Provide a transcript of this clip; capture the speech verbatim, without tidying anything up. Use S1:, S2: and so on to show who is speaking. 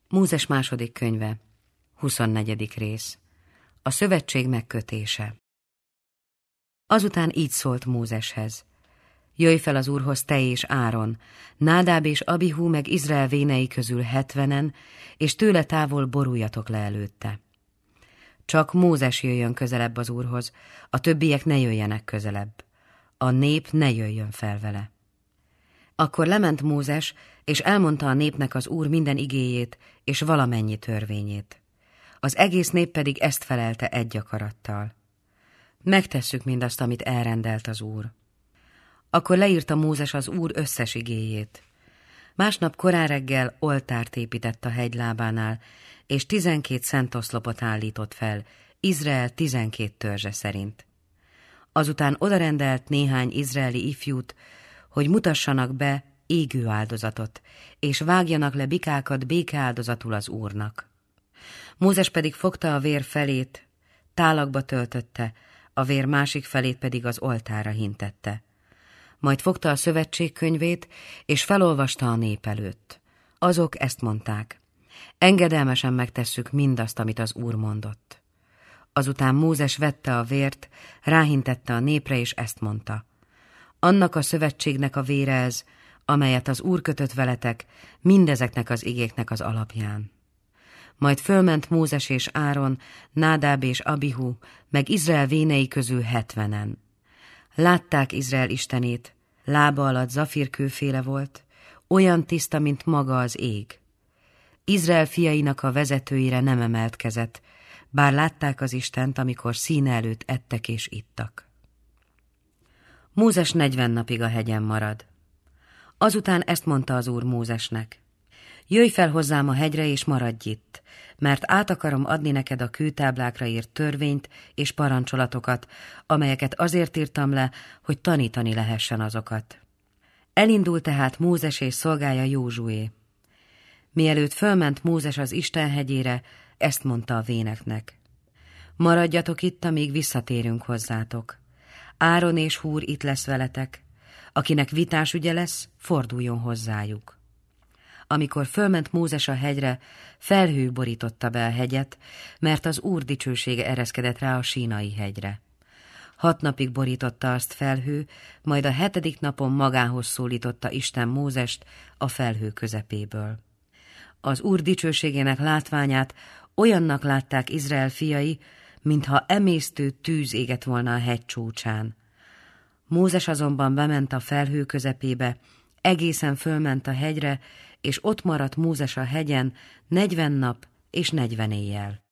S1: Mózes második könyve, huszonnegyedik rész. A szövetség megkötése. Azután így szólt Mózeshez: Jöjj fel az Úrhoz, te és Áron, Nádáb és Abihu meg Izrael vénei közül hetvenen, és tőle távol boruljatok le előtte. Csak Mózes jöjjön közelebb az Úrhoz, a többiek ne jöjjenek közelebb. A nép ne jöjjön fel vele. Akkor lement Mózes, és elmondta a népnek az Úr minden igéjét, és valamennyi törvényét. Az egész nép pedig ezt felelte egy akarattal: Megtesszük mindazt, amit elrendelt az Úr. Akkor leírta Mózes az Úr összes igéjét. Másnap korán reggel oltárt épített a hegy lábánál, és tizenkét szentoszlopot állított fel, Izrael tizenkét törzse szerint. Azután odarendelt néhány izraeli ifjút, hogy mutassanak be égő áldozatot, és vágjanak le bikákat békeáldozatul az Úrnak. Mózes pedig fogta a vér felét, tálakba töltötte, a vér másik felét pedig az oltárra hintette. Majd fogta a szövetség könyvét, és felolvasta a nép előtt. Azok ezt mondták: Engedelmesen megtesszük mindazt, amit az Úr mondott. Azután Mózes vette a vért, ráhintette a népre, és ezt mondta: Annak a szövetségnek a vére ez, amelyet az Úr kötött veletek, mindezeknek az igéknek az alapján. Majd fölment Mózes és Áron, Nádáb és Abihu, meg Izrael vénei közül hetvenen. Látták Izrael istenét, lába alatt zafírkőféle volt, olyan tiszta, mint maga az ég. Izrael fiainak a vezetőire nem emelt kezet, bár látták az Istent, amikor színe előtt ettek és ittak. Mózes negyven napig a hegyen marad. Azután ezt mondta az Úr Mózesnek: Jöjj fel hozzám a hegyre, és maradj itt, mert át akarom adni neked a kőtáblákra írt törvényt és parancsolatokat, amelyeket azért írtam le, hogy tanítani lehessen azokat. Elindult tehát Mózes és szolgája Józsué. Mielőtt fölment Mózes az Isten hegyére, ezt mondta a véneknek: Maradjatok itt, amíg visszatérünk hozzátok. Áron és Húr itt lesz veletek. Akinek vitás ügye lesz, forduljon hozzájuk. Amikor fölment Mózes a hegyre, felhő borította be a hegyet, mert az Úr dicsősége ereszkedett rá a Sínai hegyre. Hat napig borította azt felhő, majd a hetedik napon magához szólította Isten Mózest a felhő közepéből. Az Úr dicsőségének látványát olyannak látták Izrael fiai, mintha emésztő tűz égett volna a hegy csúcsán. Mózes azonban bement a felhő közepébe, egészen fölment a hegyre, és ott maradt Mózes a hegyen negyven nap és negyven éjjel.